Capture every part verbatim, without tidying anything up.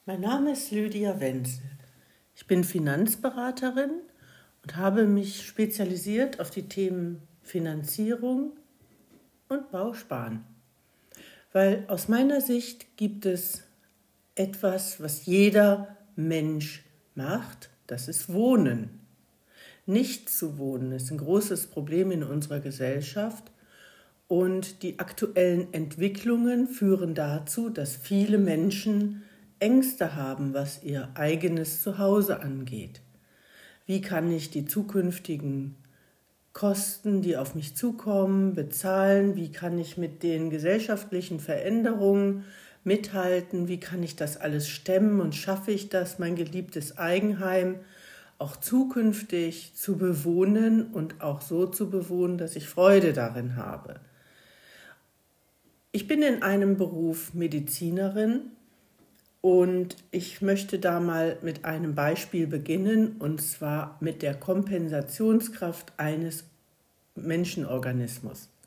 Mein Name ist Lydia Wenzel. Ich bin Finanzberaterin und habe mich spezialisiert auf die Themen Finanzierung und Bausparen. Weil aus meiner Sicht gibt es etwas, was jeder Mensch macht, das ist Wohnen. Nicht zu wohnen ist ein großes Problem in unserer Gesellschaft und die aktuellen Entwicklungen führen dazu, dass viele Menschen Ängste haben, was ihr eigenes Zuhause angeht. Wie kann ich die zukünftigen Kosten, die auf mich zukommen, bezahlen? Wie kann ich mit den gesellschaftlichen Veränderungen mithalten? Wie kann ich das alles stemmen und schaffe ich das, mein geliebtes Eigenheim auch zukünftig zu bewohnen und auch so zu bewohnen, dass ich Freude darin habe? Ich bin in einem Beruf Medizinerin. Und ich möchte da mal mit einem Beispiel beginnen, und zwar mit der Kompensationskraft eines Menschenorganismus.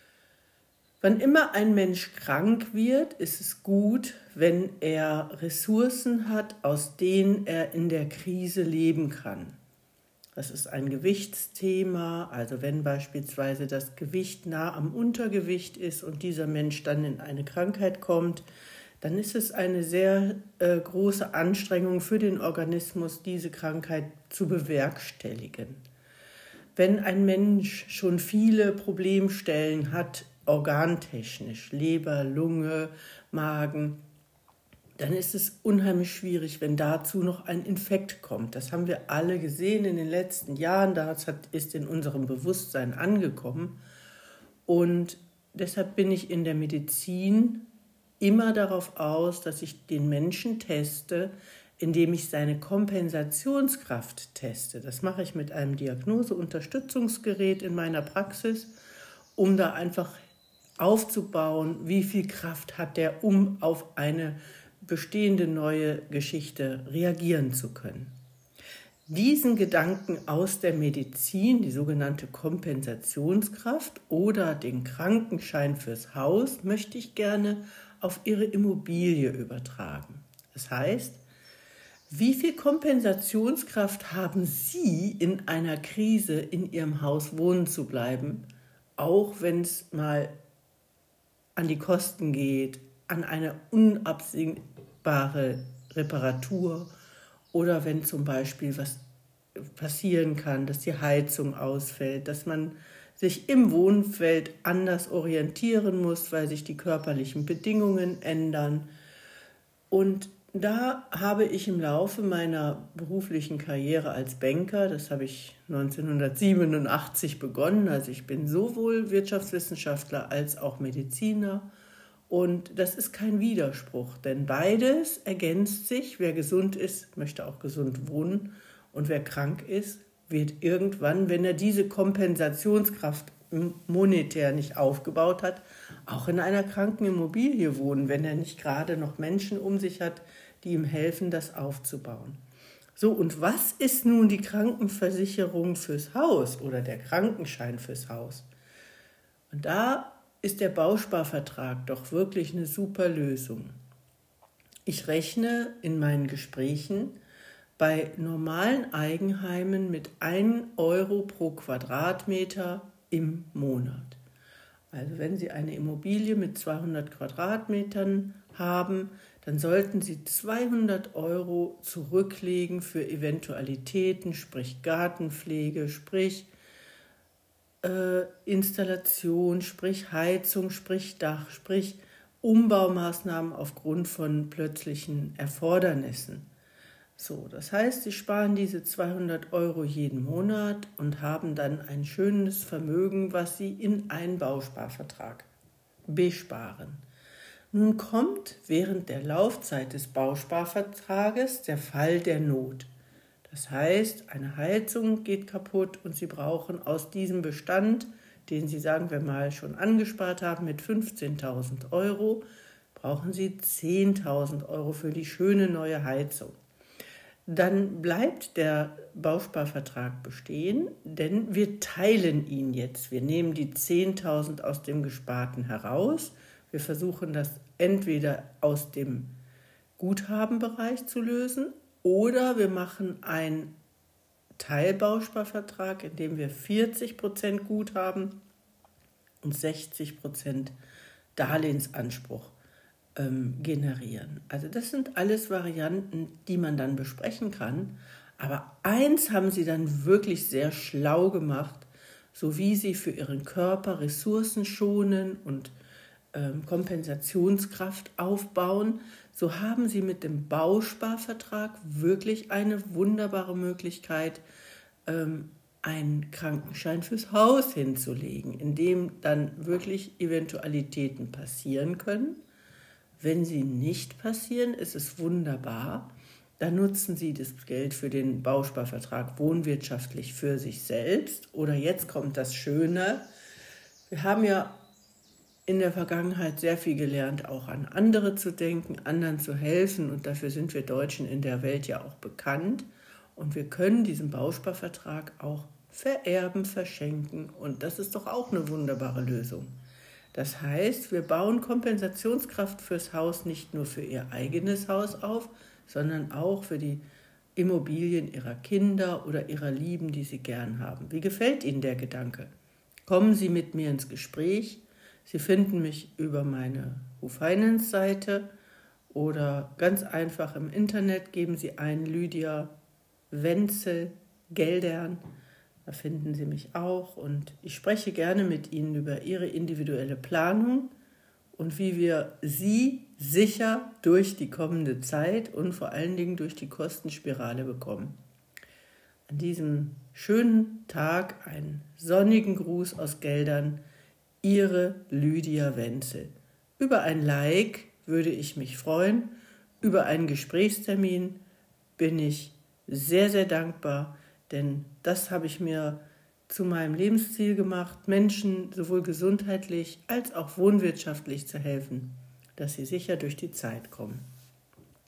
Wann immer ein Mensch krank wird, ist es gut, wenn er Ressourcen hat, aus denen er in der Krise leben kann. Das ist ein Gewichtsthema, also wenn beispielsweise das Gewicht nah am Untergewicht ist und dieser Mensch dann in eine Krankheit kommt, dann ist es eine sehr äh, große Anstrengung für den Organismus, diese Krankheit zu bewerkstelligen. Wenn ein Mensch schon viele Problemstellen hat, organtechnisch, Leber, Lunge, Magen, dann ist es unheimlich schwierig, wenn dazu noch ein Infekt kommt. Das haben wir alle gesehen in den letzten Jahren, das hat, ist in unserem Bewusstsein angekommen. Und deshalb bin ich in der Medizin immer darauf aus, dass ich den Menschen teste, indem ich seine Kompensationskraft teste. Das mache ich mit einem Diagnoseunterstützungsgerät in meiner Praxis, um da einfach aufzubauen, wie viel Kraft hat der, um auf eine bestehende neue Geschichte reagieren zu können. Diesen Gedanken aus der Medizin, die sogenannte Kompensationskraft oder den Krankenschein fürs Haus, möchte ich gerne auf Ihre Immobilie übertragen. Das heißt, wie viel Kompensationskraft haben Sie in einer Krise in Ihrem Haus wohnen zu bleiben, auch wenn es mal an die Kosten geht, an eine unabsehbare Reparatur oder wenn zum Beispiel was passieren kann, dass die Heizung ausfällt, dass man sich im Wohnfeld anders orientieren muss, weil sich die körperlichen Bedingungen ändern. Und da habe ich im Laufe meiner beruflichen Karriere als Banker, das habe ich neunzehnhundertsiebenundachtzig begonnen, also ich bin sowohl Wirtschaftswissenschaftler als auch Mediziner, und das ist kein Widerspruch, denn beides ergänzt sich. Wer gesund ist, möchte auch gesund wohnen, und wer krank ist, wird irgendwann, wenn er diese Kompensationskraft monetär nicht aufgebaut hat, auch in einer kranken Immobilie wohnen, wenn er nicht gerade noch Menschen um sich hat, die ihm helfen, das aufzubauen. So, und was ist nun die Krankenversicherung fürs Haus oder der Krankenschein fürs Haus? Und da ist der Bausparvertrag doch wirklich eine super Lösung. Ich rechne in meinen Gesprächen bei normalen Eigenheimen mit einem Euro pro Quadratmeter im Monat. Also wenn Sie eine Immobilie mit zweihundert Quadratmetern haben, dann sollten Sie zweihundert Euro zurücklegen für Eventualitäten, sprich Gartenpflege, sprich äh, Installation, sprich Heizung, sprich Dach, sprich Umbaumaßnahmen aufgrund von plötzlichen Erfordernissen. So, das heißt, Sie sparen diese zweihundert Euro jeden Monat und haben dann ein schönes Vermögen, was Sie in einen Bausparvertrag besparen. Nun kommt während der Laufzeit des Bausparvertrages der Fall der Not. Das heißt, eine Heizung geht kaputt und Sie brauchen aus diesem Bestand, den Sie, sagen wir mal, schon angespart haben mit fünfzehntausend Euro, brauchen Sie zehntausend Euro für die schöne neue Heizung. Dann bleibt der Bausparvertrag bestehen, denn wir teilen ihn jetzt. Wir nehmen die zehntausend aus dem Gesparten heraus. Wir versuchen das entweder aus dem Guthabenbereich zu lösen, oder wir machen einen Teilbausparvertrag, in dem wir vierzig Prozent Guthaben und sechzig Prozent Darlehensanspruch ähm, generieren. Also das sind alles Varianten, die man dann besprechen kann. Aber eins haben sie dann wirklich sehr schlau gemacht, so wie sie für ihren Körper Ressourcen schonen und ähm, Kompensationskraft aufbauen, so haben sie mit dem Bausparvertrag wirklich eine wunderbare Möglichkeit, ähm, einen Krankenschein fürs Haus hinzulegen, in dem dann wirklich Eventualitäten passieren können. Wenn sie nicht passieren, ist es wunderbar. Dann nutzen Sie das Geld für den Bausparvertrag wohnwirtschaftlich für sich selbst. Oder jetzt kommt das Schöne. Wir haben ja in der Vergangenheit sehr viel gelernt, auch an andere zu denken, anderen zu helfen. Und dafür sind wir Deutschen in der Welt ja auch bekannt. Und wir können diesen Bausparvertrag auch vererben, verschenken. Und das ist doch auch eine wunderbare Lösung. Das heißt, wir bauen Kompensationskraft fürs Haus nicht nur für Ihr eigenes Haus auf, sondern auch für die Immobilien Ihrer Kinder oder Ihrer Lieben, die Sie gern haben. Wie gefällt Ihnen der Gedanke? Kommen Sie mit mir ins Gespräch. Sie finden mich über meine WhoFinance-Seite oder ganz einfach im Internet geben Sie ein Lydia Wenzel Geldern. Da finden Sie mich auch und ich spreche gerne mit Ihnen über Ihre individuelle Planung und wie wir Sie sicher durch die kommende Zeit und vor allen Dingen durch die Kostenspirale bekommen. An diesem schönen Tag einen sonnigen Gruß aus Geldern, Ihre Lydia Wenzel. Über ein Like würde ich mich freuen, über einen Gesprächstermin bin ich sehr, sehr dankbar, denn das habe ich mir zu meinem Lebensziel gemacht, Menschen sowohl gesundheitlich als auch wohnwirtschaftlich zu helfen, dass sie sicher durch die Zeit kommen.